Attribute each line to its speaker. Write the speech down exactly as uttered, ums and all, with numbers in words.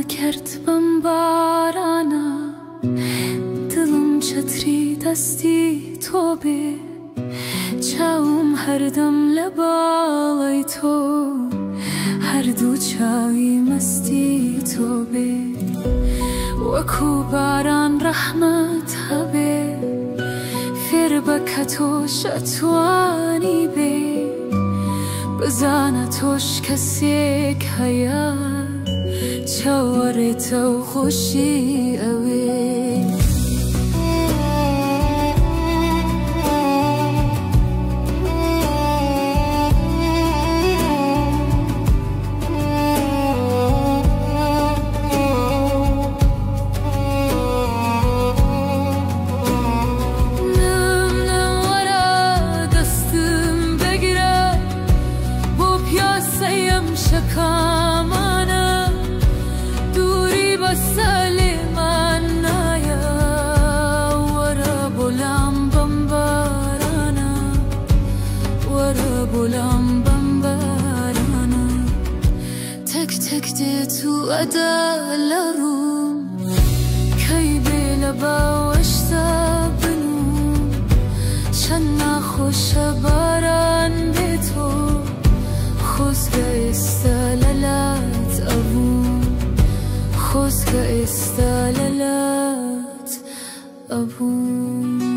Speaker 1: کرد بم بارانه دلم چتری دستی تو به چاوم هر دم لبالای تو هر دو چاوی مستی تو به وکو باران رحمت هبه فر بکتو شتوانی به بزانه توش کسی که هیا چواره تو خوشی اوی شکامانه دوری با سلیمان نایا ورا بولم بمبارانه ورا بولم بمبارانه تک تک دی تو ادالروم کی بیل باوشتا بنوم چند نخوش باران به تو خزگه استالالات ابون خزگه استالالات ابون